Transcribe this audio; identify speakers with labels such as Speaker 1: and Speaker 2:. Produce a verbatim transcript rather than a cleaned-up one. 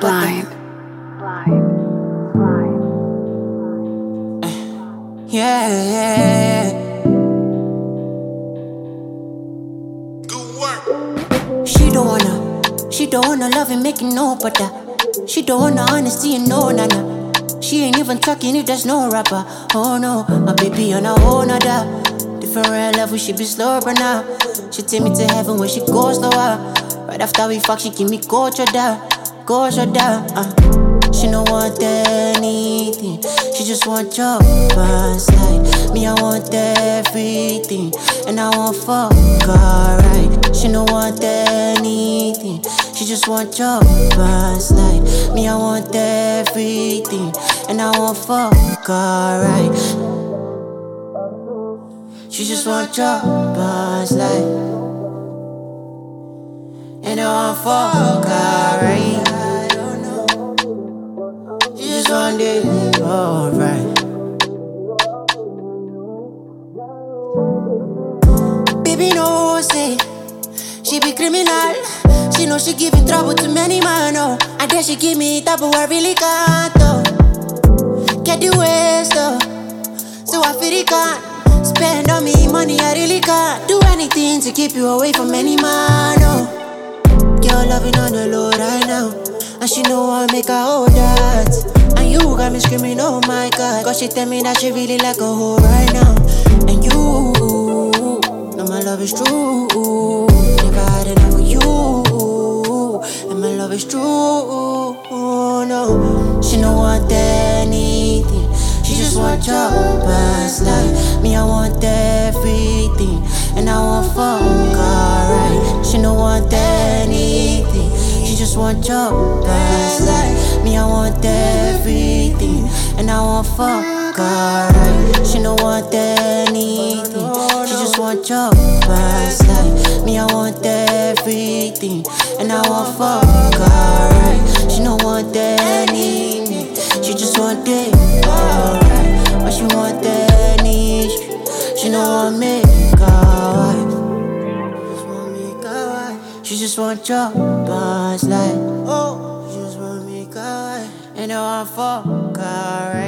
Speaker 1: Blind.
Speaker 2: Yeah, yeah,
Speaker 3: Good work.
Speaker 2: She don't wanna, she don't wanna love and make it no butter. She don't wanna honesty and no nana. She ain't even talking if there's no rapper. Oh no, my baby on a whole nother. Different level, she be slow but now. She take me to heaven when she goes slower. Right after we fuck, she give me go shoulder, go shoulder. Uh. She don't want anything, she just want your past life. Me, I want everything, and I want fuck alright. She don't want anything, she just want your past life. Me, I want everything, and I want fuck alright. She just want your past life, and I want fuck alright. Just one day, alright. Baby no say she be criminal. She know she giving trouble to many man, oh. And then she give me double I really can't, oh. Get the waste, oh. So I feel it can't spend on me money, I really can't do anything to keep you away from any man, oh. Girl loving on the low right now, and she know I make her hold that. And you got me screaming, oh my God, cause she tell me that she really like a hoe right now. And you know my love is true, never had enough of you, and my love is true, no. She don't want anything, she just want your past life. Me, I want everything, and I want fuck alright. She don't want anything, she just want your past life. Me, I want everything, and I want fuck alright. She don't want anything, she just want your past life. Me, I want everything, and I want fuck alright. She don't want anything, she just want it alright. But she want any, she don't want me alright. She just want your past life. Oh, she just want me alright, and I want fuck alright.